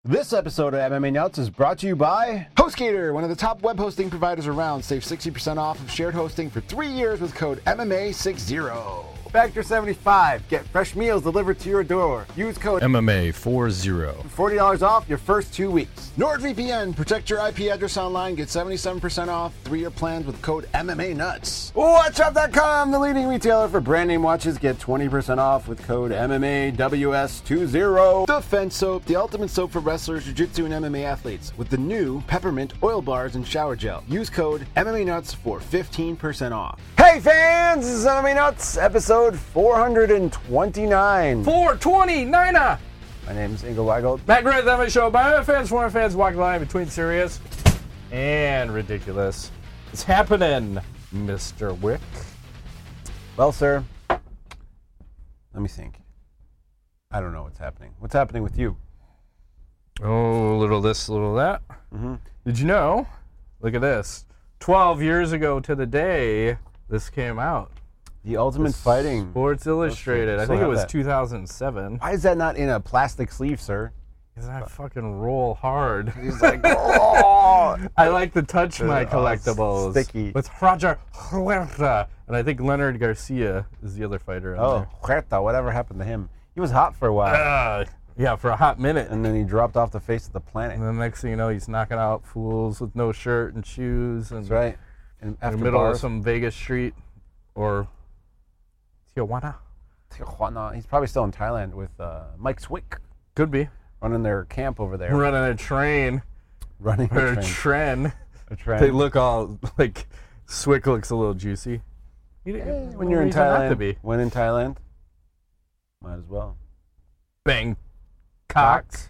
This episode of MMA Nuts is brought to you by HostGator, one of the top web hosting providers around. Save 60% off of shared hosting for 3 years with code MMA60. Factor 75. Get fresh meals delivered to your door. Use code MMA40. $40 off your first 2 weeks. NordVPN. Protect your IP address online. Get 77% off 3-year plans with code MMA Nuts. Watchup.com, the leading retailer for brand name watches. Get 20% off with code MMAWS20. Defense Soap, the ultimate soap for wrestlers, jiu-jitsu, and MMA athletes. With the new peppermint oil bars and shower gel. Use code MMA Nuts for 15% off. Hey fans, this is MMA Nuts, episode 429. 429. My name's Ingo Weigel. Matt Grant, MMA show by fans, foreign fans, walking the line between serious and ridiculous. It's happening, Mr. Wick. Well, sir, let me think. I don't know what's happening. What's happening with you? Oh, a little this, a little that. Mm-hmm. Did you know? Look at this. 12 years ago to the day, this came out. The Ultimate Fighting. Sports Illustrated. I think it was 2007. Why is that not in a plastic sleeve, sir? Because I fucking roll hard. He's like, oh! I like to touch my collectibles. Sticky. With Roger Huerta. And I think Leonard Garcia is the other fighter. Oh, Huerta, whatever happened to him? He was hot for a while. Yeah, for a hot minute. And then he dropped off the face of the planet. And the next thing you know, he's knocking out fools with no shirt and shoes. And that's right. And in the middle of some Vegas street or Tijuana. He's probably still in Thailand with Mike Swick. Could be. Running their camp over there. Running a train. Running or a train. A train. They look all like Swick looks a little juicy. When you're in Thailand. When in Thailand, might as well. Bang. Cocks.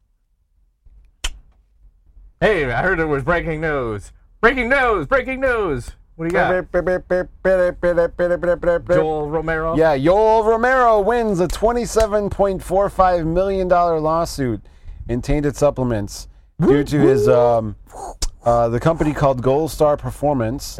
Hey, I heard it was breaking news. Breaking news! Breaking news! What do you got? Joel Romero? Yeah, Joel Romero wins a $27.45 million lawsuit in tainted supplements due to his, the company called Gold Star Performance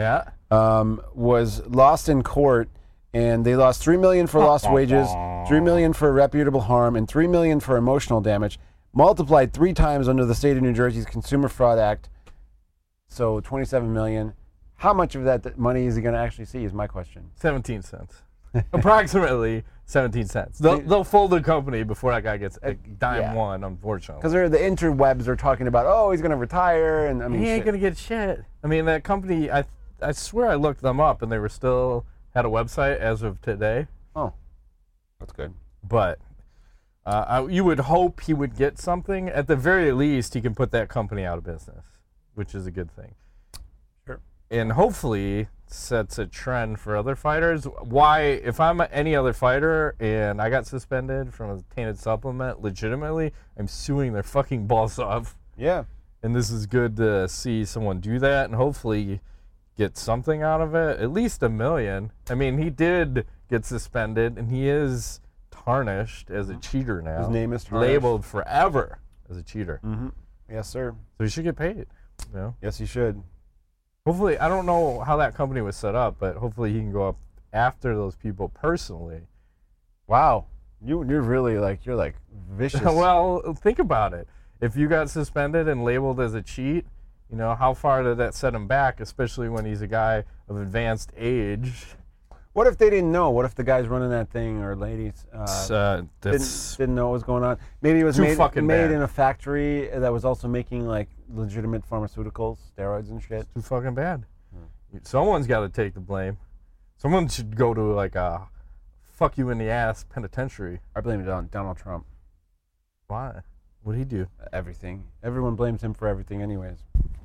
was lost in court, and they lost $3 million for lost wages, $3 million for irreputable harm, and $3 million for emotional damage, multiplied 3 times under the state of New Jersey's Consumer Fraud Act. So $27 million. How much of that money is he going to actually see is my question. 17 cents. Approximately 17 cents. They'll fold the company before that guy gets a dime one, unfortunately. Because the interwebs are talking about, oh, he's going to retire. And I mean, he ain't going to get shit. I mean, that company, I swear I looked them up and they were still had a website as of today. Oh, that's good. But you would hope he would get something. At the very least, he can put that company out of business, which is a good thing. Sure. And hopefully sets a trend for other fighters. Why, if I'm any other fighter and I got suspended from a tainted supplement, legitimately, I'm suing their fucking balls off. Yeah. And this is good to see someone do that and hopefully get something out of it. At least $1 million. I mean, he did get suspended and he is tarnished as a cheater now. His name is tarnished. Labeled forever as a cheater. Mm-hmm. Yes, sir. So he should get paid. You know? Yes, he should. Hopefully, I don't know how that company was set up, but hopefully he can go up after those people personally. Wow. You're really you're vicious. Well, think about it. If you got suspended and labeled as a cheat, you know, how far did that set him back, especially when he's a guy of advanced age? What if they didn't know? What if the guys running that thing or ladies didn't know what was going on? Maybe it was made in a factory that was also making legitimate pharmaceuticals, steroids and shit. It's too fucking bad. Someone's got to take the blame. Someone should go to a fuck you in the ass penitentiary. I blame it on Donald Trump. Why? What'd he do? Everything. Everyone blames him for everything anyways.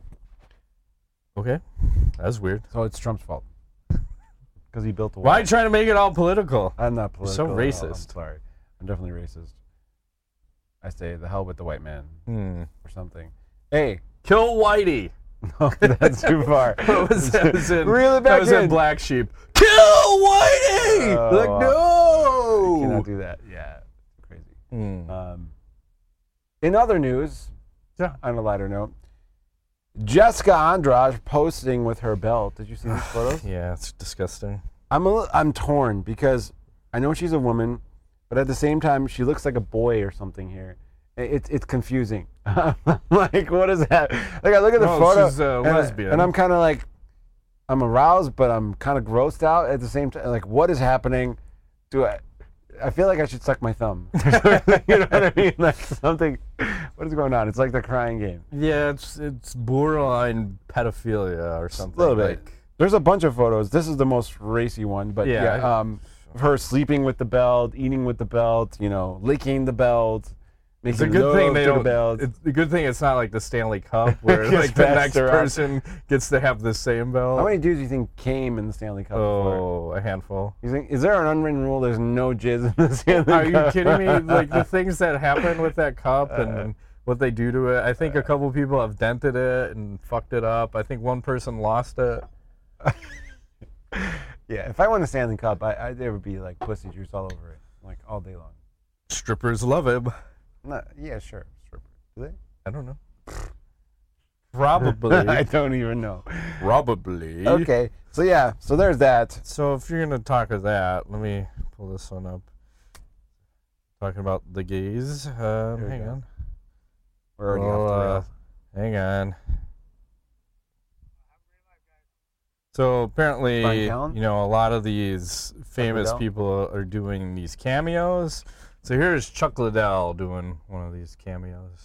Okay. That's weird. So it's Trump's fault. Because he built the wall. Why are you trying to make it all political? I'm not political. You're so racist. I'm sorry. I'm definitely racist. I say the hell with the white man. Or something. Hey. Kill Whitey. No, that's too far. That was in Black Sheep. Kill Whitey! No! You cannot do that. Yeah. Crazy. In other news, on a lighter note, Jessica Andrade posting with her belt. Did you see these photos? Yeah, it's disgusting. I'm torn because I know she's a woman, but at the same time, she looks like a boy or something here. It's confusing. Like, what is that? Like, I look at the No, photo, she's a lesbian. and I'm kind of like, I'm aroused, but I'm kind of grossed out at the same time. Like, what is happening? I feel like I should suck my thumb. You know what I mean? Like something. What is going on? It's like the crying game. Yeah, it's borderline pedophilia or something. A little bit. Like, There's a bunch of photos. This is the most racy one, but Yeah. her sleeping with the belt, eating with the belt, licking the belt. it's a making good thing love they to the don't. belt. It's a good thing it's not like the Stanley Cup where Gets like the passed next around. person gets to have the same belt. How many dudes do you think came in the Stanley Cup before? Oh, a handful. You think, is there an unwritten rule? There's no jizz in the Stanley Are you Cup? kidding me? Like the things that happen with that cup and what they do to it. I think a couple people have dented it and fucked it up. I think one person lost it. Yeah, if I won the Stanley Cup, there would be like pussy juice all over it, like all day long. Strippers love him. Yeah, sure. Stripper. Do they? I don't know. Probably. I don't even know. Probably. Okay, so there's that. So if you're gonna talk of that, let me pull this one up. Talking about the gays. we Hang go. on. We're already off the rails. Hang on. So apparently, Brian Callen? a lot of these famous Liddell? people are doing these cameos. So here's Chuck Liddell doing one of these cameos.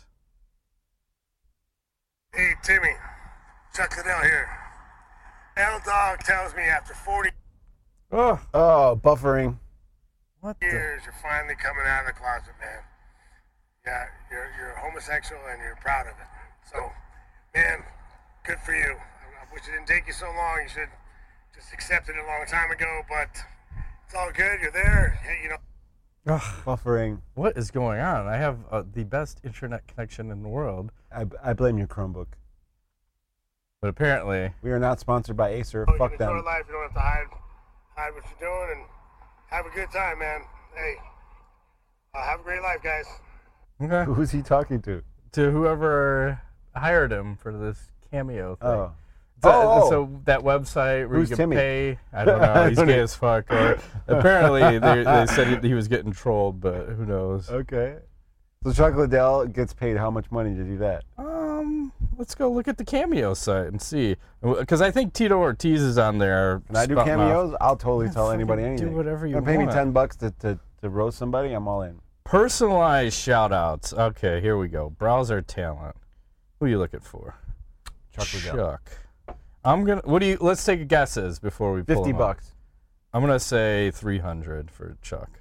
Hey, Timmy. Chuck Liddell here. L Dog tells me after 40 Oh, Oh, buffering. what the? years, you're finally coming out of the closet, man. Yeah, you're homosexual and you're proud of it. So, man, good for you. I wish it didn't take you so long. You should just accepted it a long time ago, but it's all good. You're there. Hey, Ugh, Buffering. what is going on? I have the best internet connection in the world, I blame your Chromebook. but apparently, We are not sponsored by Acer. you Fuck can enjoy them. life. You don't have to hide what you're doing and have a good time, man. Hey, have a great life, guys. okay, Who's he talking to? to whoever hired him for this cameo thing. Oh. So that website where Who's you can Timmy? pay, I don't know, he's gay as fuck. Or apparently they said he was getting trolled, but who knows? Okay. So Chuck Liddell gets paid how much money to do that? Let's go look at the cameo site and see, because I think Tito Ortiz is on there. Can I do spouting off. cameos? I'll totally tell fucking anybody do anything. whatever you Pay me want. $10 to roast somebody. I'm all in. Personalized shout outs. Okay, here we go. Browser talent. Who are you looking for? Chuck Liddell. Chuck. Let's take guesses before we pull 50 him up. bucks. I'm going to say 300 for Chuck.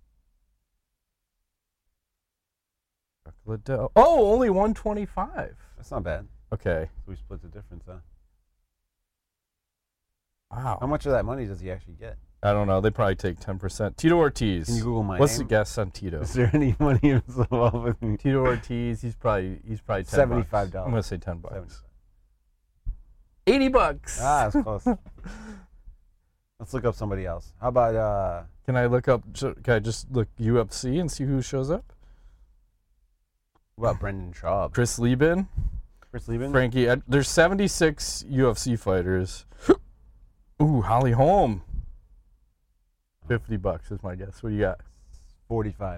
Chuck Liddell. Oh, only 125. That's not bad. Okay. So we split the difference, huh? Wow. How much of that money does he actually get? I don't know. They probably take 10%. Tito Ortiz. Can you Google my What's the name? guess on Tito? Is there any money involved with me? Tito Ortiz. He's probably $10. $75. I'm gonna say $10. 75. $80. Ah, that's close. Let's look up somebody else. How about Can I look up? Can I just look UFC and see who shows up? what about Brendan Schaub? Chris Lieben, Chris Lieben? Frankie. There's 76 UFC fighters. Ooh, Holly Holm. $50 is my guess. What do you got? 45.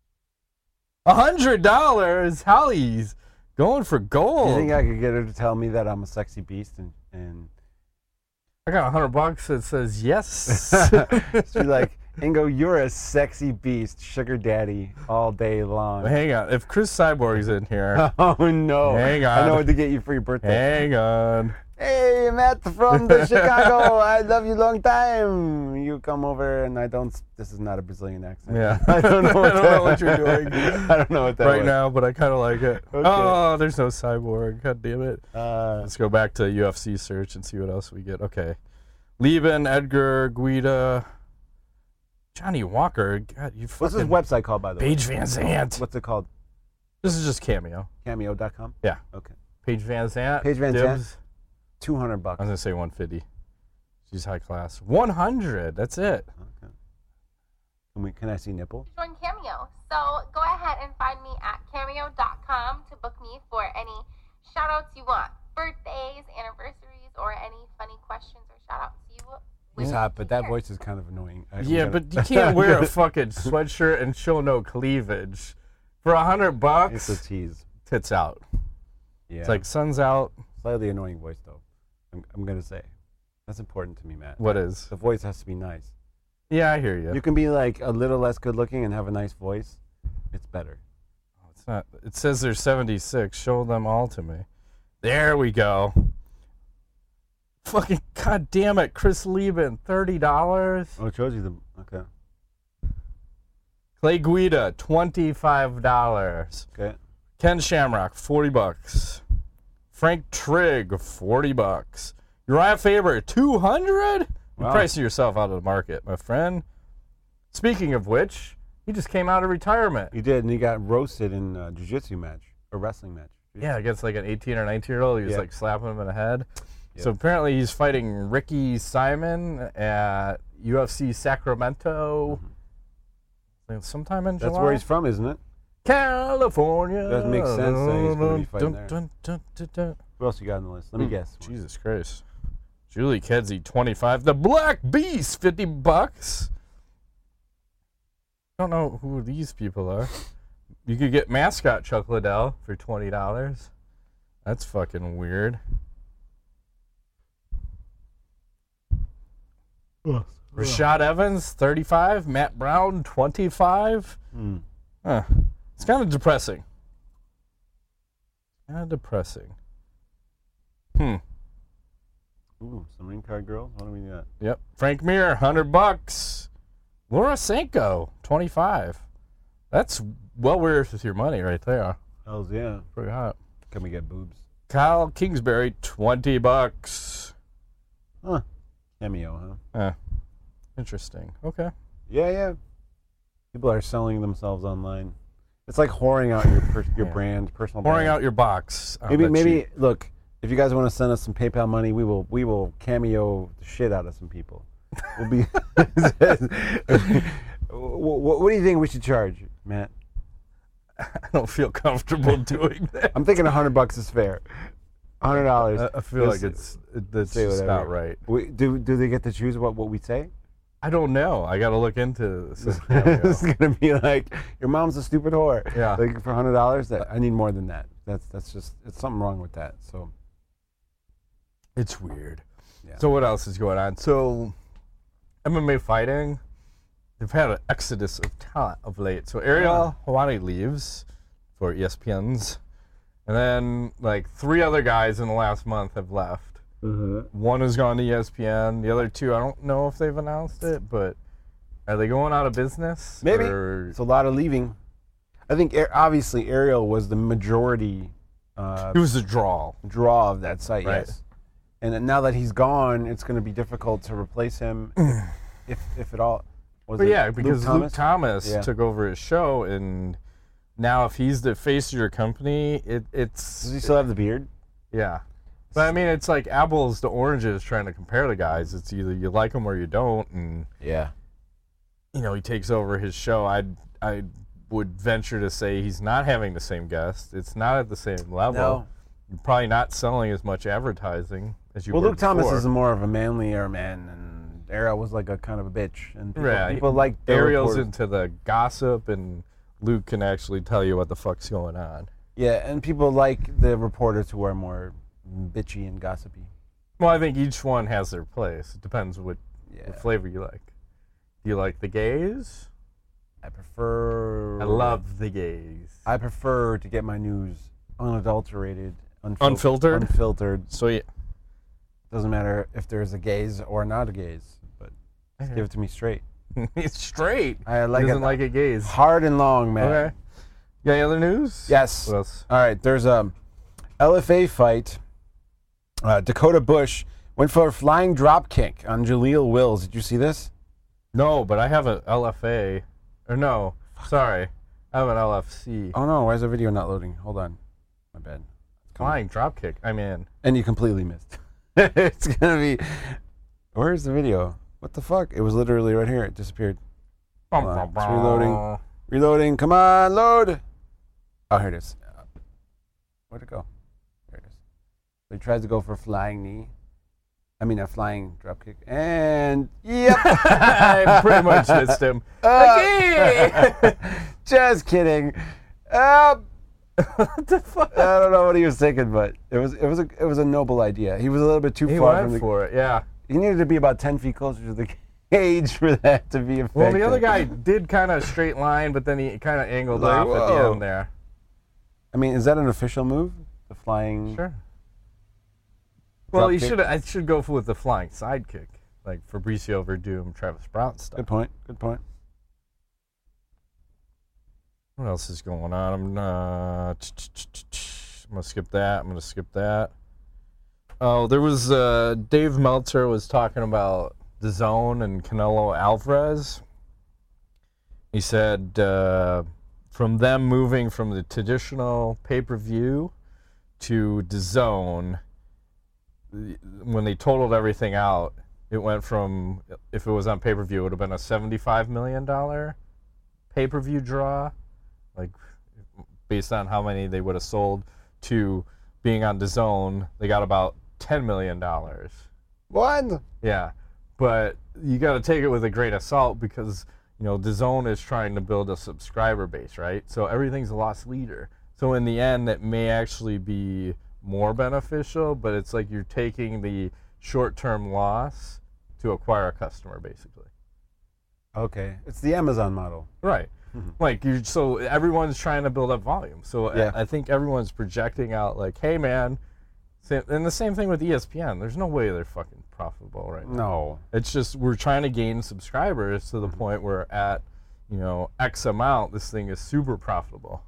$100. Holly's going for Do gold. you think I could get her to tell me that I'm a sexy beast and I got $100 that says yes. she's like, Ingo, you're a sexy beast, sugar daddy, all day long. Hang on. If Chris Cyborg's in here, Oh no! Hang I know on. what to get you for your birthday. hang on. Hey, Matt from the Chicago. I love you long time. You come over and I don't. This is not a Brazilian accent. Yeah. I don't know what, I don't know what you're doing I don't know what that right was. now, but I kind of like it. Okay. Oh, there's no Cyborg. God damn it. Uh, Let's go back to UFC search and see what else we get. Okay. Lieben, Edgar, Guida, Johnny Walker. God, you what's this fucking... website called, by the way? Paige Van Zandt. What's it called? This is just Cameo. Cameo.com? Yeah. Okay. Paige Van Zandt. Paige Van Zandt. Dibs. $200. I was going to say 150. She's high class. 100. That's it. Okay. Can I see nipple? Join Cameo. So go ahead and find me at cameo.com to book me for any shout outs you want. Birthdays, anniversaries, or any funny questions or shout outs you He's wish hot, to but that hear. voice is kind of annoying. Yeah, but you can't wear a fucking sweatshirt and show no cleavage For $100, It's a tease. tits out. Yeah. It's like sun's out. Slightly annoying voice, though. I'm going to say. That's important to me, Matt. What is? The voice has to be nice. Yeah, I hear you. You can be like a little less good looking and have a nice voice. It's better. It's not. It says there's 76. Show them all to me. There we go. Fucking goddamn it, Chris Lieben, $30. Oh, it shows you the. Okay. Clay Guida, $25. Okay. Ken Shamrock, $40. Frank Trigg, $40. Uriah Faber, $200. You're Wow. pricing yourself out of the market, my friend. Speaking of which, he just came out of retirement. He did, and he got roasted in a jiu-jitsu match, a wrestling match. Yeah, against like an 18 or 19-year-old. He was Yeah. like slapping him in the head. Yeah. So apparently he's fighting Ricky Simon at UFC Sacramento like sometime in July. That's where he's from, isn't it? California. Doesn't make sense that he's gonna be fighting there. there. What else you got on the list? Let me guess. Jesus Christ. Julie Kedzie, 25. The Black Beast, $50. Don't know who these people are. You could get mascot Chuck Liddell for $20. That's fucking weird. Rashad Evans, 35. Matt Brown, 25. Hmm. Huh. It's kind of depressing. Ooh, some ring card girls. What do we got? Yep. Frank Mir, $100. Laura Sanko, 25. That's well worth your money right there. Hells yeah. Pretty hot. Can we get boobs? Kyle Kingsbury, $20. Huh. Cameo, huh? Interesting. Okay. Yeah, yeah. People are selling themselves online. It's like whoring out your Yeah. brand, personal Pouring brand. out your box. on Maybe the cheap. look, if you guys want to send us some PayPal money, we will cameo the shit out of some people. We'll be what do you think we should charge, Matt? I don't feel comfortable doing that. I'm thinking $100 is fair. $100. I feel like Just that's say just not whatever. right. Do they get to choose what we say? I don't know. I got to look into this. It's gonna be like your mom's a stupid whore. Yeah. Like for $100, that I need more than that. That's just it's something wrong with that. So It's weird. Yeah. So what else is going on? So MMA fighting, they've had an exodus of talent of late. So Ariel Helwani leaves for ESPN's, and then like 3 other guys in the last month have left. One has gone to ESPN. The other 2, I don't know if they've announced it, but are they going out of business? maybe Or- it's a lot of leaving. I think obviously Ariel was the majority it was a draw. draw of that site. Right. Yes. And then now that he's gone, it's going to be difficult to replace him, if at all. Was But it yeah, because Luke Thomas Yeah. took over his show, and now if he's the face of your company, it's Does he still have the beard? yeah. But I mean, it's like apples to oranges trying to compare the guys. It's either you like them or you don't, and Yeah. you know he takes over his show. I would venture to say he's not having the same guests. It's not at the same level. No. You're probably not selling as much advertising as you Well, were Luke Thomas before. is more of a manlier man, and Ariel was like a kind of a bitch. And Yeah, people like the Ariel's reporters. into the gossip, and Luke can actually tell you what the fuck's going on. Yeah, and people like the reporters who are more bitchy and gossipy. Well, I think each one has their place. It depends what Yeah. flavor you like. Do you like the gays? I prefer. I love the gays. I prefer to get my news unadulterated, Unfiltered? Unfiltered. So yeah, Doesn't matter if there's a gays or not a gays, but just give it to me straight. it's straight. I like Doesn't it like it gays. hard and long, man. Okay. You got any other news? Yes. What else? All right. There's a LFA fight. Dakota Bush went for a flying drop kick on Jaleel Wills. Did you see this? No, but I have an LFA. Or no, sorry, I have an LFC. Oh no! Why is the video not loading? Hold on. My bad. Flying dropkick. I'm in. And you completely missed. It's gonna be. Where's the video? What the fuck? It was literally right here. It disappeared. Hold on. It's reloading. Reloading. Come on, load. Oh, here it is. Where'd it go? There it is. So he tries to go for a flying knee. I mean, a flying drop kick. And yep. I pretty much missed him. Just kidding. What the fuck? I don't know what he was thinking, but it was a noble idea. He was a little bit too He far went from the. for it, yeah. He needed to be about 10 feet closer to the cage for that to be effective. Well, the other guy did kind of straight line, but then he kind of angled Like, off at the whoa. end there. I mean, is that an official move? The flying. Sure. Well, Drop kick? I should go with the flying sidekick, like Fabricio Verdum, Travis Brown stuff. Good point. Good point. What else is going on? I'm gonna skip that. I'm gonna skip that. Oh, there was Dave Meltzer was talking about the Zone and Canelo Alvarez. He said from them moving from the traditional pay-per-view to the Zone, when they totaled everything out, it went from, if it was on pay-per-view, it would have been a $75 million pay-per-view draw, like based on how many they would have sold, to being on the Zone, they got about $10 million. What? Yeah, but you got to take it with a grain of salt because, you know, the Zone is trying to build a subscriber base, right? So everything's a lot sweeter. So in the end, it may actually be more beneficial, but it's like you're taking the short-term loss to acquire a customer, basically. Okay. It's the Amazon model. Right. Like so everyone's trying to build up volume. So Yeah. I think everyone's projecting out like, hey man, and the same thing with ESPN. There's no way they're fucking profitable right now. No. It's just we're trying to gain subscribers to the point where at, you know, X amount, this thing is super profitable.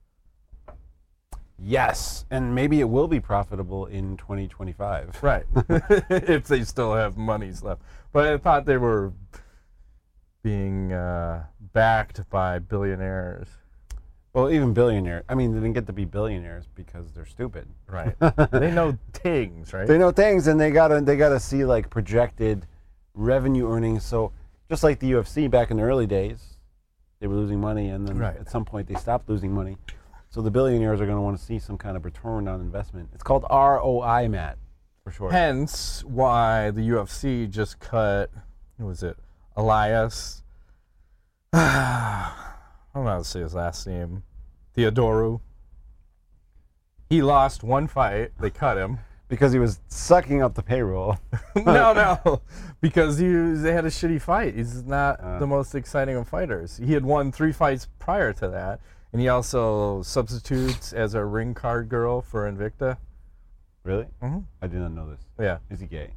Yes. And maybe it will be profitable in 2025. Right. If they still have monies left. But I thought they were being backed by billionaires. Well, even billionaires. I mean, they didn't get to be billionaires because they're stupid. Right. They know things, right? They know things, and they gotta see like projected revenue earnings. So just like the UFC back in the early days, they were losing money, and then Right. at some point they stopped losing money. So the billionaires are going to want to see some kind of return on investment. It's called ROI, Matt, for short. Hence why the UFC just cut, who was it? Elias. I don't know how to say his last name. Theodoru. He lost one fight. They cut him. Because he was sucking up the payroll. No. Because they had a shitty fight. He's not the most exciting of fighters. He had won 3 fights prior to that. And he also substitutes as a ring card girl for Invicta. Really? Mhm. I did not know this. Yeah. Is he gay?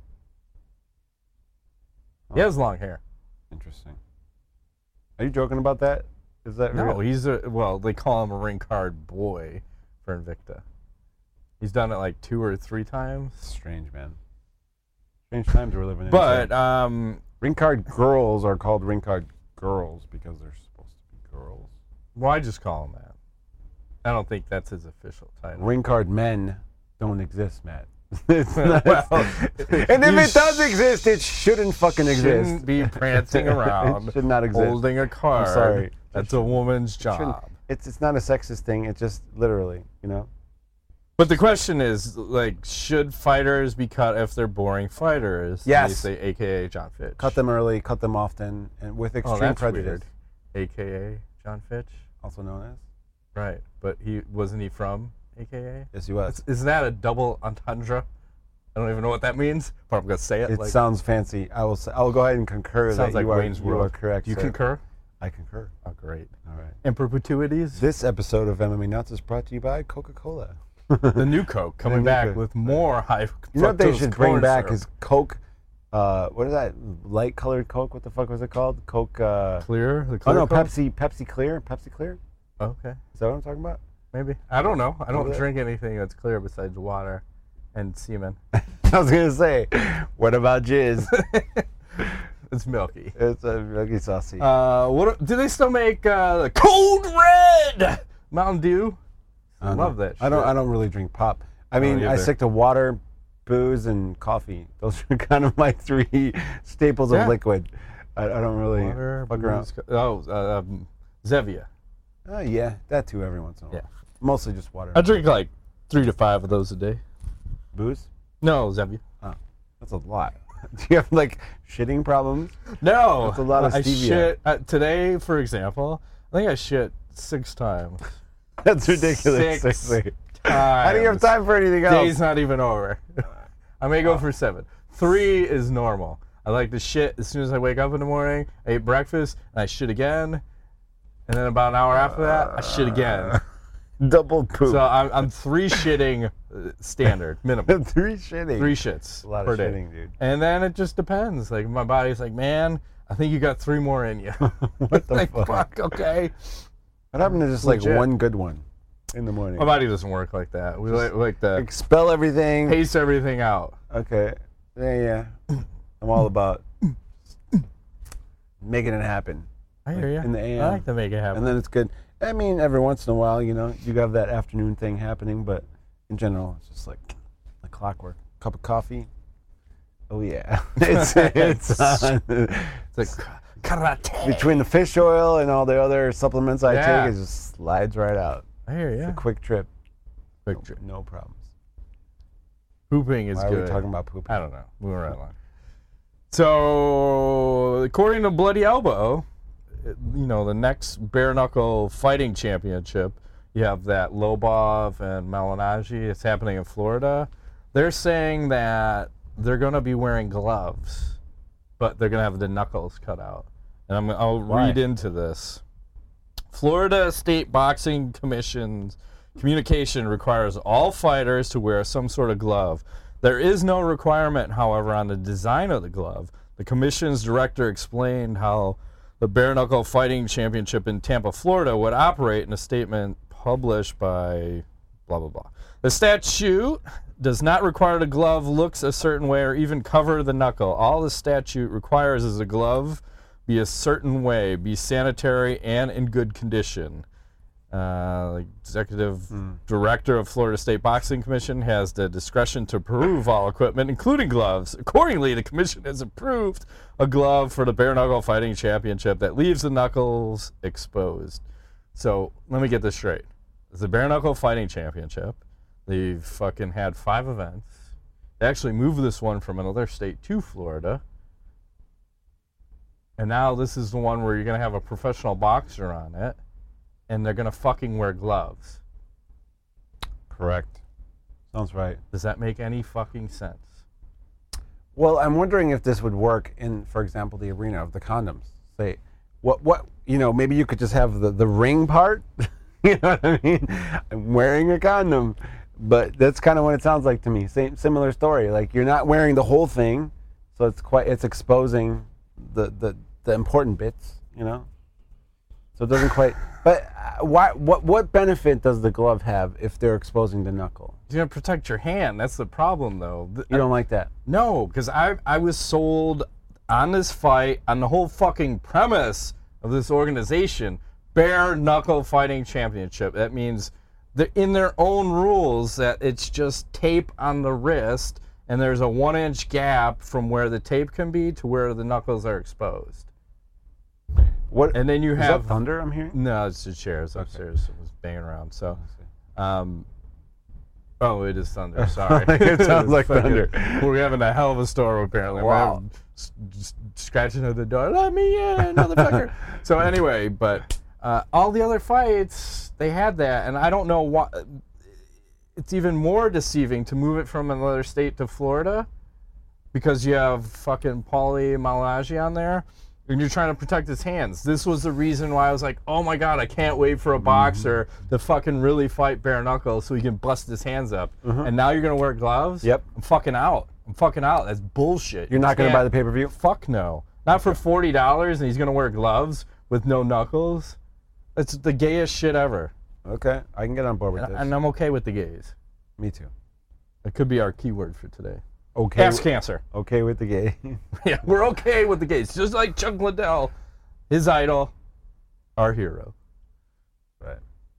He has long hair. Interesting. Are you joking about that? Is that No, real? he's they call him a ring card boy for Invicta. He's done it like 2 or 3 times. Strange, man. Strange times we're living in. But ring card girls are called ring card girls because they're supposed to be girls. well, I just call him that. I don't think that's his official title. Ring card men don't exist, Matt. It's not- Well, and if you it does exist, it shouldn't fucking exist. Shouldn't be prancing around, It should not exist. holding a card. sorry. That's a woman's Shouldn't- job. It's not a sexist thing. It's just literally, you know. But the question is, like, should fighters be cut if they're boring fighters? Yes. They say, AKA John Fitch. Cut them early, cut them often, and with Oh, extreme that's prejudice. weird. AKA John Fitch. Also known as. Right, but wasn't he from AKA? Yes, he was. Is that a double entendre? I don't even know what that means, but I'm gonna say it. It like, sounds fancy. I will go ahead and concur sounds that like you are, Wayne's you World. are correct. Do you sir. concur? I concur. Oh, great. All right. In perpetuities, This episode of MMA Nuts is brought to you by Coca-Cola. the new Coke coming new back Coke. with more high. You know what they fructose should bring corn back syrup. is Coke. What is that? Light colored Coke? What the fuck was it called? Coke. clear. The Oh clear no, Coke? Pepsi Clear. Pepsi Clear. Okay, Is that what I'm talking about? maybe. I don't know. I don't Over there? drink anything that's clear besides water and semen. I was gonna say, what about jizz? It's milky. It's a milky saucy. Do they still make the Cold Red Mountain Dew? I don't Love know. that. I don't really drink pop. I don't mean, I either. stick to water, booze, and coffee. Those are kind of my 3 staples Yeah. of liquid. I don't really Water, fuck around. booze, Zevia. Yeah, that too every once in a while. Yeah. Mostly just water. I drink like 3 to 5 of those a day. Booze? No, Zevia. Oh, that's a lot. Do you have like shitting problems? No, That's a lot of I stevia. shit today, for example. I think I shit 6 times. That's ridiculous. 6 Seriously. How do you have times. time for anything else? Day's not even over. I may go for 7. 3 is normal. I like to shit as soon as I wake up in the morning. I eat breakfast, and I shit again. And then about an hour after that, I shit again. Double poop. So I'm 3 shitting standard, minimum. 3 shitting. 3 shits A lot per of day. shitting, dude. And then it just depends. Like, my body's like, man, I think you got 3 more in you. What the like, fuck? fuck, okay. What happened to just like Legit. one good one in the morning? My body doesn't work like that. We like to Expel everything. pace everything out. Okay. Yeah. I'm all about making it happen. I hear you. In the AM. I like to make it happen. And then it's good. I mean, every once in a while, you have that afternoon thing happening, but in general, it's just like clockwork. Cup of coffee. Oh, yeah. It's on. It's like karate. Between the fish oil and all the other supplements I Yeah. take, it just slides right out. I hear It's you. a quick trip. Quick trip. No problems. Pooping is Why good. are we talking about pooping? I don't know. Moving right along. So, according to Bloody Elbow, the next bare knuckle fighting championship, you have that Lobov and Malignaggi. It's happening in Florida. They're saying that they're going to be wearing gloves, but they're going to have the knuckles cut out. And I'll Why? read into this. Florida State Boxing Commission's communication requires all fighters to wear some sort of glove. There is no requirement, however, on the design of the glove. The commission's director explained how the Bare Knuckle Fighting Championship in Tampa, Florida would operate in a statement published by blah, blah, blah. The statute does not require the glove looks a certain way or even cover the knuckle. All the statute requires is a glove be a certain way, be sanitary and in good condition. Executive Director of Florida State Boxing Commission has the discretion to approve all equipment, including gloves. Accordingly, the commission has approved a glove for the Bare Knuckle Fighting Championship that leaves the knuckles exposed. So let me get this straight. It's the Bare Knuckle Fighting Championship. They've fucking had 5 events. They actually moved this one from another state to Florida. And now this is the one where you're going to have a professional boxer on it. And they're going to fucking wear gloves. Correct. Sounds right. Does that make any fucking sense? Well, I'm wondering if this would work in, for example, the arena of the condoms. Say, maybe you could just have the ring part. You know what I mean? I'm wearing a condom. But that's kind of what it sounds like to me. Similar story. Like, you're not wearing the whole thing, so it's exposing the important bits, So it doesn't quite. But what benefit does the glove have if they're exposing the knuckle? You're going to protect your hand. That's the problem, though. You don't like that? No, because I was sold on this fight, on the whole fucking premise of this organization, Bare Knuckle Fighting Championship. That means they're in their own rules that it's just tape on the wrist, and there's a 1-inch gap from where the tape can be to where the knuckles are exposed. What? And then you Is have that thunder I'm hearing? No, it's the chairs upstairs. It was banging around. So, it is thunder. Sorry. It sounds like Fucking- thunder. We're having a hell of a storm apparently. Wow. Just scratching at the door. Let me in, motherfucker. So anyway, but all the other fights they had that, and I don't know what. It's even more deceiving to move it from another state to Florida because you have fucking Paulie Malignaggi on there. And you're trying to protect his hands. This was the reason why I was like, oh my God, I can't wait for a boxer to fucking really fight bare knuckles so he can bust his hands up. And now you're going to wear gloves? Yep. I'm fucking out. That's bullshit. You're not going to buy the pay-per-view? Fuck no. Not for $40 and he's going to wear gloves with no knuckles. It's the gayest shit ever. Okay, I can get on board with this. And I'm okay with the gays. Me too. It could be our keyword for today. Okay. Ass cancer. Okay with the gay. Yeah, we're okay with the gays. Just like Chuck Liddell, his idol, our hero. Right.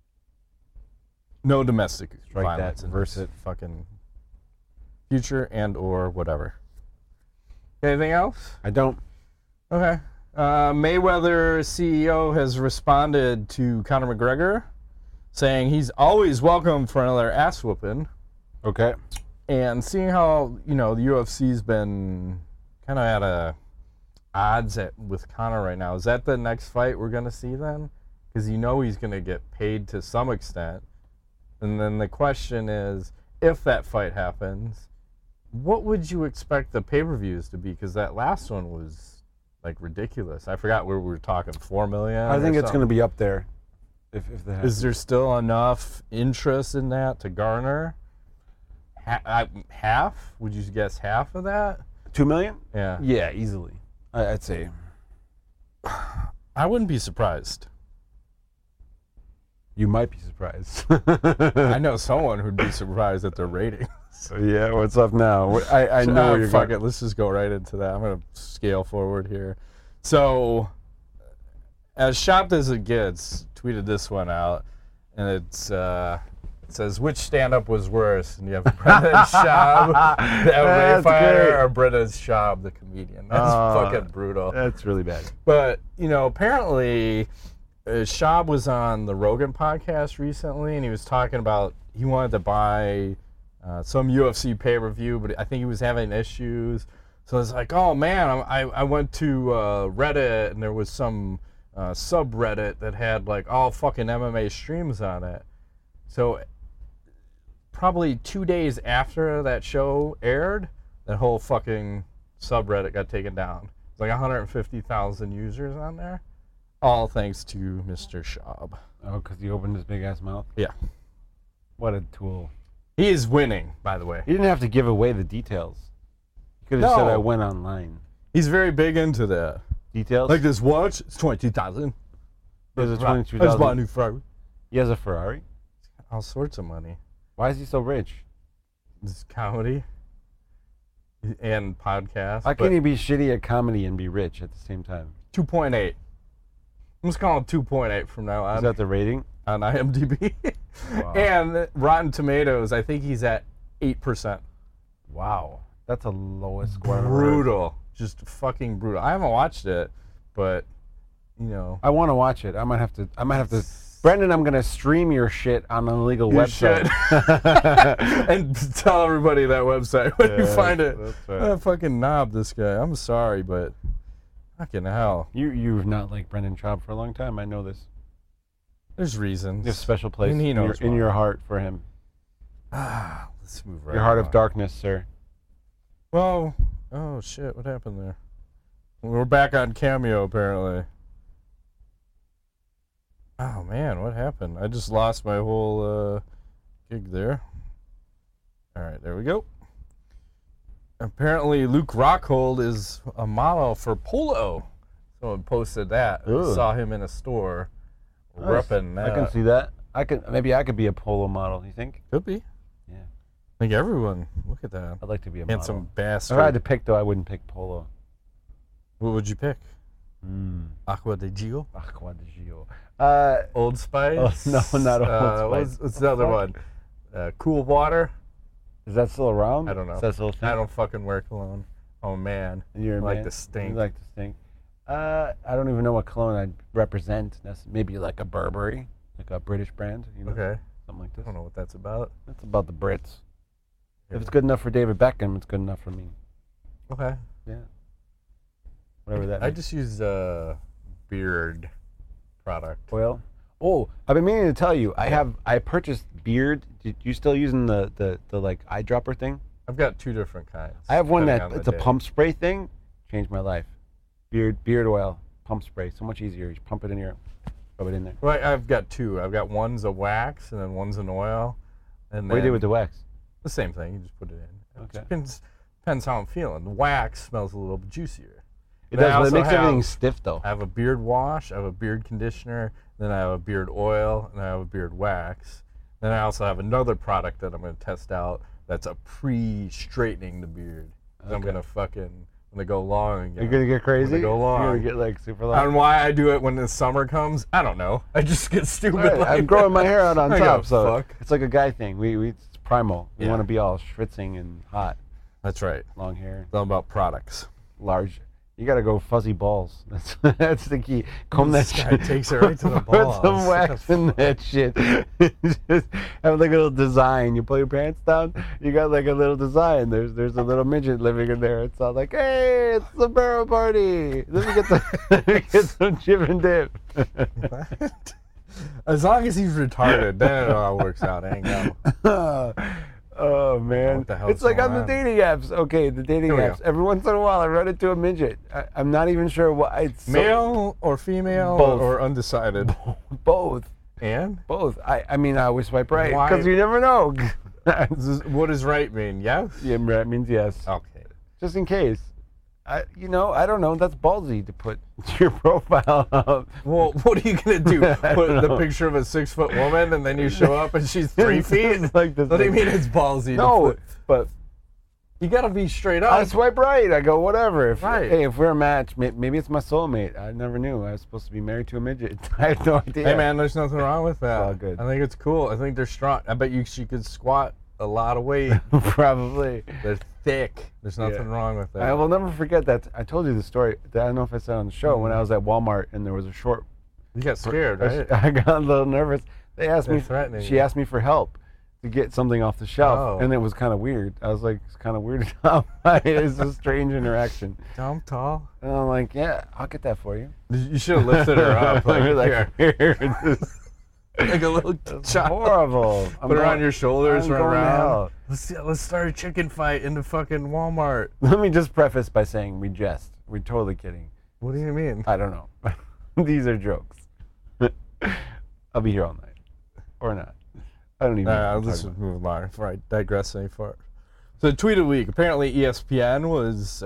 No domestic Strike violence that, in reverse this it. fucking future and or whatever. Anything else? I don't. Okay. Mayweather CEO has responded to Conor McGregor, saying he's always welcome for another ass whooping. Okay. And seeing how, the UFC's been kind of at odds with Conor right now, is that the next fight we're going to see then? because you know he's going to get paid to some extent. And then the question is, if that fight happens, what would you expect the pay-per-views to be? Because that last one was like ridiculous. I forgot where we were talking, 4 million. I think it's going to be up there. If that happens. Is there still enough interest in that to garner half? Would you guess half of that? 2 million? Yeah. Yeah, easily. I'd say. I wouldn't be surprised. You might be surprised. I know someone who'd be surprised at their ratings. So yeah, what's up now? I know where you're fuck going. it. Let's just go right into that. I'm gonna scale forward here. So, as shopped as it gets, tweeted this one out, and it says, "Which stand-up was worse?" And you have Brendan Schaub, the MMA fighter, great. or Brendan Schaub, the comedian. That's fucking brutal. That's really bad. But apparently, Schaub was on the Rogan podcast recently, and he was talking about he wanted to buy some UFC pay-per-view, but I think he was having issues. So it's like, oh man, I went to Reddit, and there was some subreddit that had like all fucking MMA streams on it. So probably 2 days after that show aired, that whole fucking subreddit got taken down. It's like 150,000 users on there. All thanks to Mr. Schaub. Oh, because he opened his big ass mouth. Yeah. What a tool. He is winning, by the way. He didn't have to give away the details. He could have said, No. "I went online." He's very big into that. Details. Like this watch, it's 22,000. He has a I just bought a 22,000. new Ferrari. He has a Ferrari. All sorts of money. Why is he so rich? This comedy and podcast. How can he be shitty at comedy and be rich at the same time? 2.8. I'm just calling it 2.8 from now on. Is that the rating? On IMDb. Wow. And Rotten Tomatoes, I think he's at 8%. Wow, that's the lowest score. I've ever heard. Brutal. Just fucking brutal. I haven't watched it, but, I want to watch it. I might have to. Brendan, I'm gonna stream your shit on an illegal you website. should. And tell everybody that website when you Yeah, find it. that's right. What a fucking knob, this guy. I'm sorry, but fucking hell. You've not liked Brendan Schaub for a long time. I know this. There's reasons. You have a special place And he knows in why. your heart for him. Let's move right Your heart on. of darkness, sir. Well, oh shit, what happened there? We're back on Cameo, apparently. Oh man, what happened? I just lost my whole gig there. Alright, there we go. Apparently Luke Rockhold is a model for Polo. Someone posted that. I Ooh. saw him in a store Nice. repping that. I can see that. Maybe I could be a polo model. You think? Could be. Yeah. I think everyone. Look at that. I'd like to be a Handsome model. bastard. If I had to pick, though, I wouldn't pick polo. What would you pick? Mm. Aqua de Gio? Aqua di Gio. Old Spice? Oh, no, not Old Spice. What's the other one? Cool Water? Is that still around? I don't know. Is that still a thing? I don't fucking wear cologne. Oh, man. You're a I like man? to stink. You like to stink. I don't even know what cologne I'd represent. Maybe like a Burberry, like a British brand. You know, Okay. something like I this. don't know what that's about. That's about the Brits. If it's good enough for David Beckham, it's good enough for me. Okay. Yeah. Whatever that I means. just use beard product. Oil. Oh, I've been meaning to tell you. I purchased Beard. You still using the like eyedropper thing? I've got two different kinds. I have one depending that on it's a the day. pump spray thing. Changed my life. Beard oil, pump spray. So much easier. You just pump it in your, rub it in there. Well, I've got two. I've got one's a wax and then one's an oil. And What do you do then with the wax? the same thing. You just put it in. Okay. It depends how I'm feeling. The wax smells a little bit juicier. It Then I does, but it also makes everything have- stiff though. I have a beard wash, I have a beard conditioner, then I have a beard oil, and I have a beard wax. Then I also have another product that I'm going to test out that's a pre-straightening the beard. 'Cause I'm Okay. going to go long again. You're gonna get crazy. go long. You're gonna get like super long. And why I do it when the summer comes, I don't know. I just get stupid. Right, like I'm growing my hair out on I go, top, so fuck. it's like a guy thing. It's primal. We Yeah. want to be all schwitzing and hot, That's right. long hair, It's all about products. large. You gotta go fuzzy balls. That's the key. Comb that This guy shit. takes it right to the Put some balls. wax in that shit. Just have like a little design. You pull your pants down. You got like a little design. There's a little midget living in there. It's all like, hey, it's the barrel party. Let me get some chip and dip. What? As long as he's retarded, then it all works out. Ain't no. Oh man, What the hell's it's like going on the on? dating apps. Okay, the dating Here we apps. go. Every once in a while, I run into a midget. I'm not even sure what. It's Male or female Both. or undecided? both. And Both. I mean, I always swipe right Why? because you never know. what does right mean? Yes? Yeah, that means yes. Okay. Just in case. I don't know. That's ballsy to put your profile up. Well, what are you going to do? Put don't the know. picture of a 6-foot woman and then you show up and she's 3 feet? It's like this. What do you mean it's ballsy? No, but You got to be straight up. I swipe right. I go whatever. Right. Hey, if we're a match, maybe it's my soulmate. I never knew I was supposed to be married to a midget. I had no idea. Hey, man, there's nothing wrong with that. all good. I think it's cool. I think they're strong. I bet she could squat a lot of weight. Probably. They're thick. There's nothing wrong with that. I will never forget that. I told you the story. I don't know if I said it on the show when I was at Walmart and there was a short. You got scared, right? I got a little nervous. They asked They're me. threatening She you. asked me for help to get something off the shelf, Oh. and it was kind of weird. I was like, it's kind of weirded out. It's a strange interaction. I'm tall. And I'm like, yeah, I'll get that for you. You should have lifted her up like, here, weird. like a little It's child. horrible. I'm Put her going- on your shoulders, I'm run going to around. hell. Let's start a chicken fight in the fucking Walmart. Let me just preface by saying we jest. We're totally kidding. What do you mean? I don't know. These are jokes. I'll be here all night. Or not. I don't even know. what I'm Let's talking just move along before I digress any further. So, tweet of the week. Apparently, ESPN was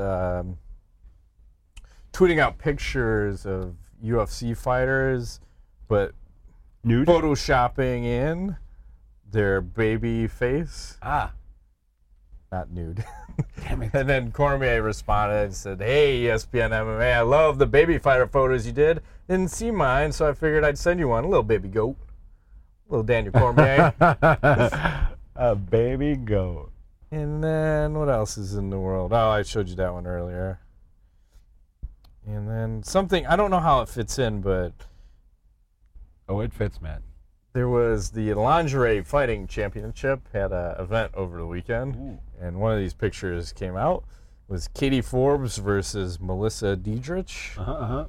tweeting out pictures of UFC fighters, but Nude? photoshopping in their baby face. Ah. Not nude. Damn it. And then Cormier responded and said, "Hey, ESPN MMA, I love the baby fighter photos you did. Didn't see mine, so I figured I'd send you one. A little baby goat. Little Daniel Cormier." A baby goat. And then what else is in the world? Oh, I showed you that one earlier. And then something, I don't know how it fits in, but Oh, it fits, Matt. there was the lingerie fighting championship, had an event over the weekend. Ooh. And one of these pictures came out. It was Katie Forbes versus Melissa Diedrich. Uh-huh.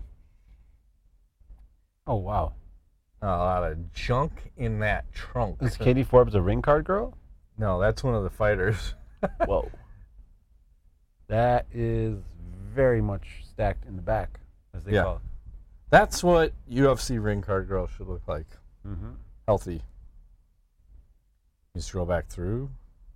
Oh, wow. A lot of junk in that trunk. Is Katie Forbes a ring card girl? No, that's one of the fighters. Whoa. That is very much stacked in the back, as they Yeah. call it. That's what UFC ring card girls should look like. Mm-hmm. Healthy. You scroll back through.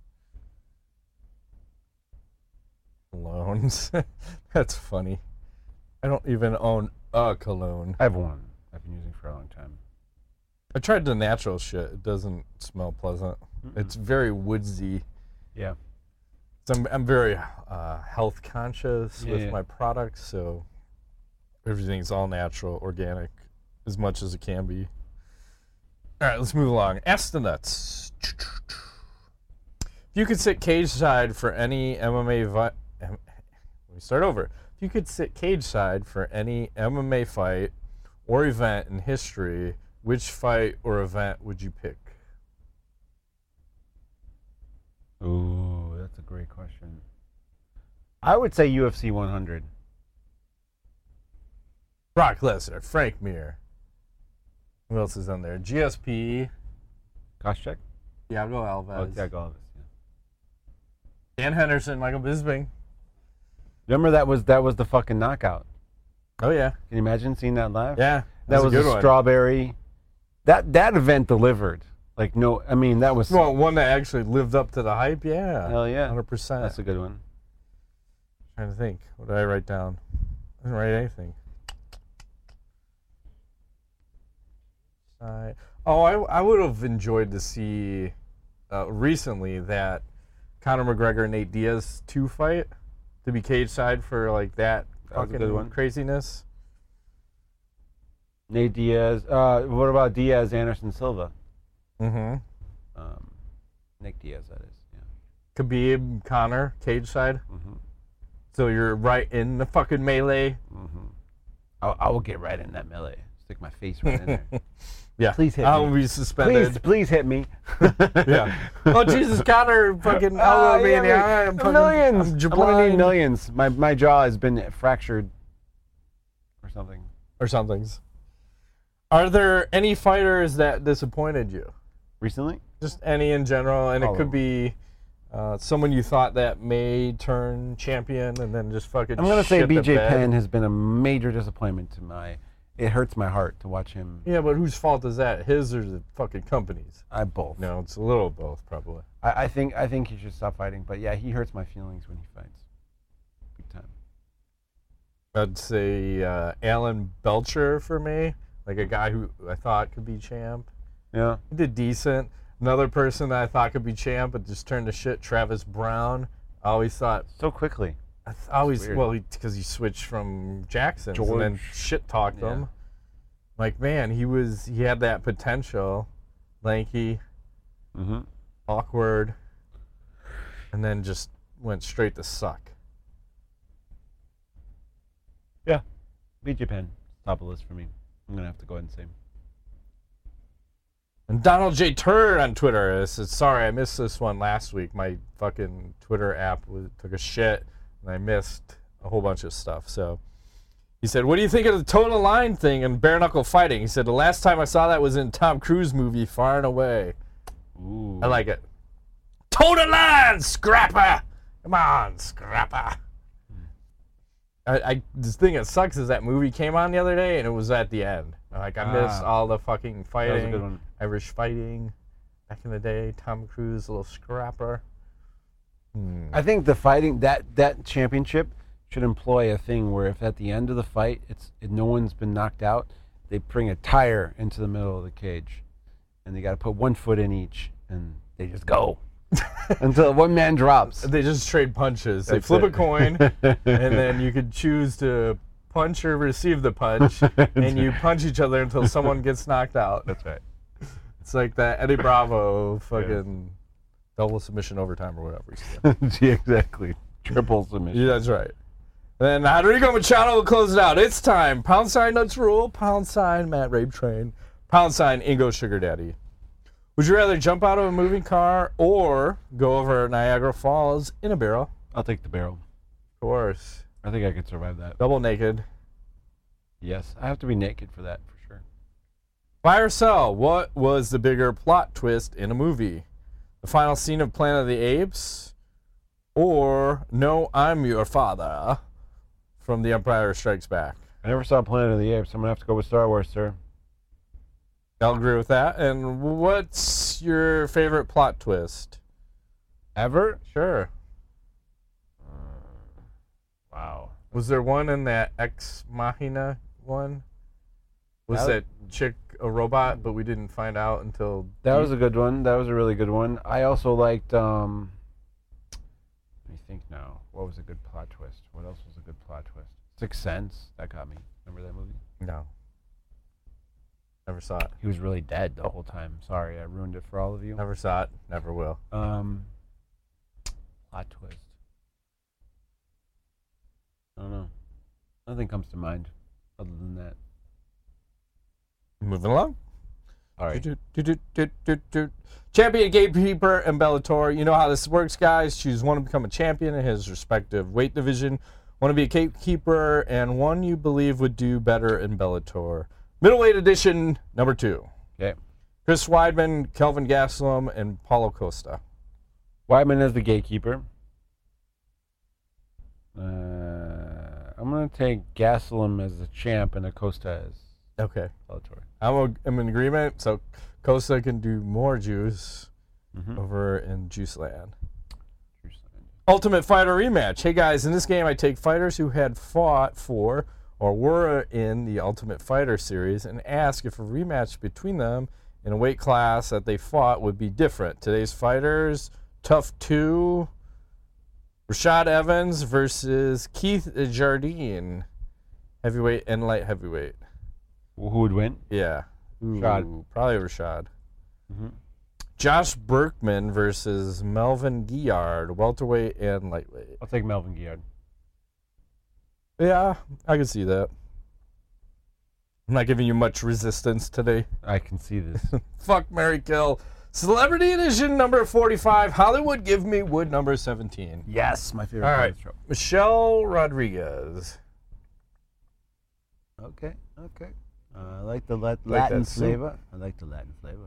Colognes. That's funny. I don't even own a cologne. I have one I've been using for a long time. I tried the natural shit. It doesn't smell pleasant. It's very woodsy. Yeah. So I'm very health conscious Yeah, with yeah. my products, so everything's all natural, organic, as much as it can be. All right, let's move along. Ask the Nuts. If you could sit cage side for any MMA let me start over. If you could sit cage side for any MMA fight or event in history, which fight or event would you pick? Ooh, that's a great question. I would say UFC 100. Brock Lesnar, Frank Mir. Who else is on there? GSP, Koscheck? Thiago Oh, Alves, Thiago Alves. Yeah. Dan Henderson, Michael Bisping. Remember that was the fucking knockout. Oh yeah, Can you imagine seeing that live? yeah. That was a good a one. strawberry. That event delivered. Like no, I mean that was Well, one that actually lived up to the hype. Yeah, hell yeah. 100%. That's a good one. Trying to think. What did I write down? I didn't write anything. I would have enjoyed to see recently that Conor McGregor Nate Diaz 2 fight to be cage side for like that That was a good fucking one. craziness. Nate Diaz. What about Diaz Anderson Silva? Mm-hmm. Nick Diaz, that is. Yeah. Khabib Conor cage side. Mm-hmm. So you're right in the fucking melee. Mm-hmm. I will get right in that melee. Stick my face right in there. Yeah. Please hit I'll me. be suspended. Please hit me. Yeah. Oh Jesus, Conor fucking elbowed me in the eye. I'm fucking, millions. I'm I'm gonna blind. need millions. My jaw has been fractured or something. Or somethings. Are there any fighters that disappointed you? Recently? Just any in general, and All it could of be someone you thought that may turn champion and then just fucking. I'm gonna say shit the BJ bed. Penn has been a major disappointment to my. It hurts my heart to watch him. Yeah, but whose fault is that? His or the fucking company's? I both. No, it's a little of both, probably. I think he should stop fighting. But yeah, he hurts my feelings when he fights. Big time. I'd say Alan Belcher for me, like a guy who I thought could be champ. Yeah. He did decent. Another person that I thought could be champ, but just turned to shit. Travis Brown. I always thought. So quickly. Always weird. because he switched from Jackson's and then George. shit talked Yeah. him. Like, man, he had that potential, lanky, Mm-hmm. awkward, and then just went straight to suck. Yeah. BJ Penn, top of the list for me. I'm gonna have to go ahead and say. And Donald J. Turd on Twitter says, sorry, I missed this one last week. My fucking Twitter app took a shit, and I missed a whole bunch of stuff. So he said, what do you think of the total line thing and bare knuckle fighting? He said, the last time I saw that was in Tom Cruise movie, Far and Away. Ooh. I like it. Total line, Scrapper! Come on, Scrapper. The thing that sucks is that movie came on the other day, and it was at the end. Like, I missed all the fucking fighting. That was a good one. Irish fighting back in the day. Tom Cruise, a little scrapper. I think the fighting that championship should employ a thing where if at the end of the fight if no one's been knocked out, they bring a tire into the middle of the cage, and they got to put 1 foot in each, and they just go until one man drops. They just trade punches. They That's flip it. a coin, and then you could choose to punch or receive the punch, and you punch each other until someone gets knocked out. That's right. It's like that Eddie Bravo fucking double submission overtime or whatever. he said. Yeah, exactly. Triple submission. Yeah, that's right. Then Rodrigo Machado will close it out. It's time. Pound sign Nuts Rule. Pound sign Matt Rape Train. Pound sign Ingo Sugar Daddy. Would you rather jump out of a moving car or go over Niagara Falls in a barrel? I'll take the barrel. Of course. I think I could survive that. Double naked. Yes, I have to be naked for that for sure. Buy or sell, what was the bigger plot twist in a movie? The final scene of Planet of the Apes or No, I'm Your Father from The Empire Strikes Back? I never saw Planet of the Apes. I'm gonna have to go with Star Wars, sir. I'll agree with that. And what's your favorite plot twist? Ever? Sure. Wow. Was there one in that Ex Machina one? Was that chick a robot, but we didn't find out until... That was a good one. That was a really good one. I also liked, let me think now. What was a good plot twist? What else was a good plot twist? Sixth Sense. That got me. Remember that movie? No. Never saw it. He was really dead the whole time. Sorry, I ruined it for all of you. Never saw it. Never will. Plot twist. I don't know. Nothing comes to mind other than that. Moving along. All right. Champion, gatekeeper, and Bellator. You know how this works, guys. Choose one to become a champion in his respective weight division, one to be a gatekeeper, and one you believe would do better in Bellator. Middleweight edition, number 2. Okay. Chris Weidman, Kelvin Gastelum, and Paulo Costa. Weidman as the gatekeeper. I'm going to take Gastelum as the champ and Acosta as Okay. Bellator. I'm in agreement. So Costa can do more juice over in Juice Land. Ultimate Fighter rematch. Hey guys, in this game I take fighters who had fought for or were in the Ultimate Fighter series and ask if a rematch between them in a weight class that they fought would be different. Today's fighters, Tough 2, Rashad Evans versus Keith Jardine, heavyweight and light heavyweight. Who would win? Yeah. Rashad. Probably Rashad. Mm-hmm. Josh Berkman versus Melvin Guillard, welterweight and lightweight. I'll take Melvin Guillard. Yeah, I can see that. I'm not giving you much resistance today. I can see this. Fuck, marry, kill. Celebrity edition number 45. Hollywood Give Me Wood number 17. Yes, my favorite. All right. Michelle Rodriguez. Okay. I like the Latin that soup. flavor. I like the Latin flavor.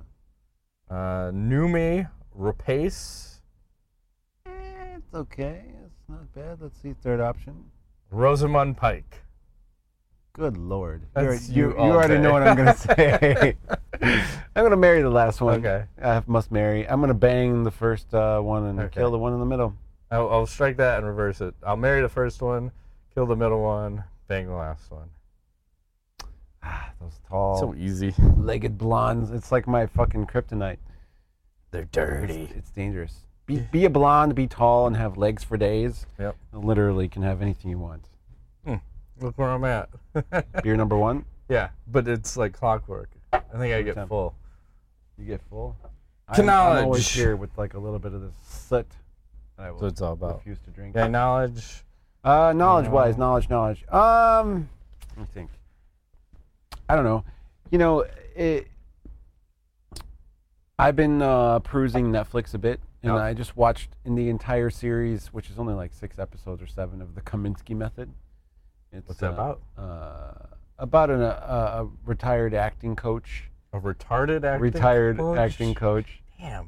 Numi Rapace. It's okay. It's not bad. Let's see third option. Rosamund Pike. Good Lord. That's you you all already day. know what I'm going to say. I'm going to marry the last one. Okay. I must marry. I'm going to bang the first one and Okay. kill the one in the middle. I'll strike that and reverse it. I'll marry the first one, kill the middle one, bang the last one. Those tall, So easy. legged blondes. It's like my fucking kryptonite. They're dirty. It's dangerous. Be a blonde, be tall, and have legs for days. Yep. Literally can have anything you want. Look where I'm at. Beer number one, Yeah, but it's like clockwork. I think I get Temp. full. you get full. I'm Knowledge. always here with like a little bit of this soot. I That's will what it's all about. refuse to drink. Yeah, knowledge. Knowledge-wise, knowledge. Let me think. I don't know. You know, I've been perusing Netflix a bit, and Yep. I just watched in the entire series, which is only like 6 episodes or 7, of the Kaminsky Method. It's, What's that about? About a retired acting coach. A retarded acting Retired coach? acting coach. Damn.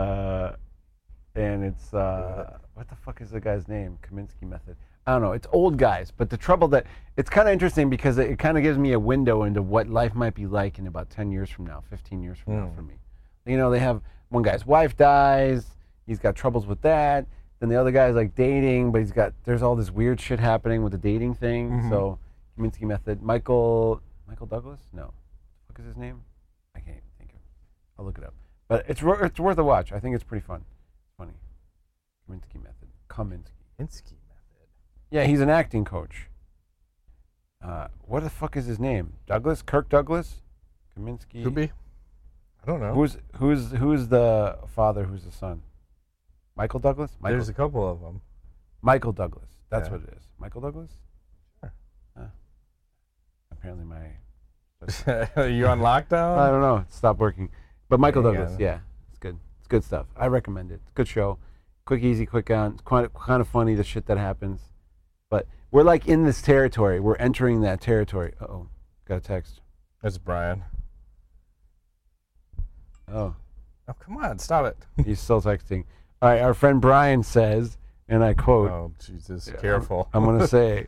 And it's what the fuck is the guy's name? Kaminsky Method. I don't know. It's old guys, but the trouble that it's kind of interesting because it kind of gives me a window into what life might be like in about 10 years from now, 15 years from now for me. You know, they have one guy's wife dies. He's got troubles with that. Then the other guy's like dating, but there's all this weird shit happening with the dating thing. So Kaminsky Method. Michael Douglas? No. What is his name? I can't even think of it. I'll look it up. But it's worth a watch. I think it's pretty fun. It's funny. Kaminsky Method. Kaminsky. Kaminsky Method. Yeah, he's an acting coach. What the fuck is his name? Douglas? Kirk Douglas? Kaminsky? Could be. I don't know. Who's the father? Who's the son? Michael Douglas? There's a couple of them. Michael Douglas. That's Yeah. what it is. Michael Douglas? Sure. Apparently my... You on lockdown? I don't know. It stopped working. But Michael Yeah, Douglas, yeah. yeah. It's good. It's good stuff. I recommend it. It's a good show. Quick, easy, quick on. It's kind of funny, the shit that happens. But we're like in this territory. We're entering that territory. Uh-oh. Got a text. That's Brian. Oh. Oh, come on. Stop it. He's still texting. All right, our friend Brian says, and I quote, Oh, Jesus. Careful. I'm going to say,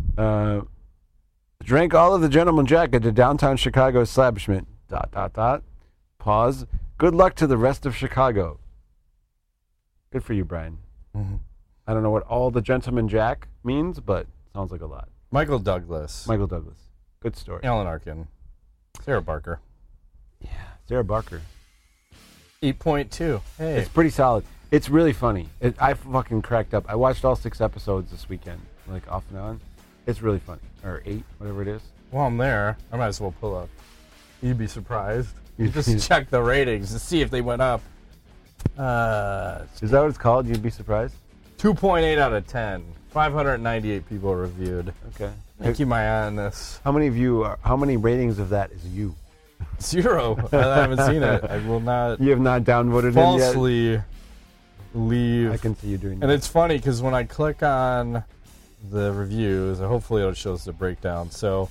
drank all of the Gentleman Jack at the downtown Chicago establishment. ... Pause. Good luck to the rest of Chicago. Good for you, Brian. I don't know what all the Gentleman Jack means, but sounds like a lot. Michael Douglas. Michael Douglas. Good story. Alan Arkin. Sarah Barker. Yeah. Sarah Barker. 8.2. Hey. It's pretty solid. It's really funny. I fucking cracked up. I watched all 6 episodes this weekend, like off and on. It's really funny. Or 8, whatever it is. While I'm there, I might as well pull up. You'd be surprised. You just check the ratings to see if they went up. Is that what it's called? You'd be surprised? 2.8 out of 10. 598 people reviewed. Okay. I keep my eye on this. How many ratings of that is you? 0. I haven't seen it. I will not You have not downvoted him yet? falsely leave. I can see you doing And that. it's funny because when I click on the reviews, hopefully it'll show us the breakdown. So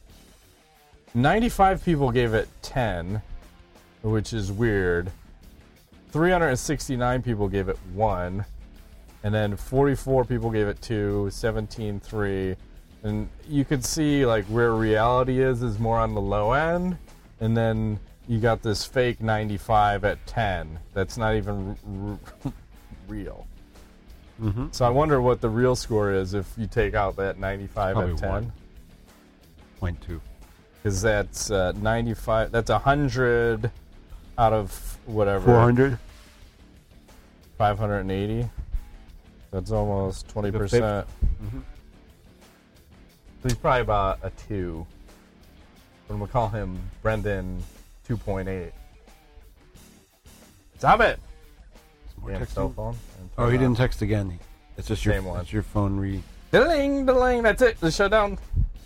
95 people gave it 10, which is weird. 369 people gave it 1. And then 44 people gave it 2, 17, 3. And you could see like where reality is more on the low end. And then you got this fake 95 at 10. That's not even real. Mm-hmm. So I wonder what the real score is if you take out that 95 Probably at 10. 1.2. Because that's 95. That's 100 out of whatever. 400? 580. That's almost 20%. Mm-hmm. So he's probably about a 2. But I'm going to call him Brendan 2.8. Stop it! More Damn texting? cell phone. Oh, he didn't text again. It's just Same one. It's your phone Diddling, diddling. That's it. The shutdown.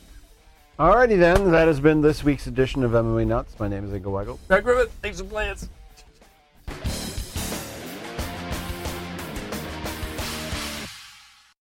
Alrighty then. That has been this week's edition of MMA Nuts. My name is Ingo Weigel. Greg Rivet. Thanks for playing us.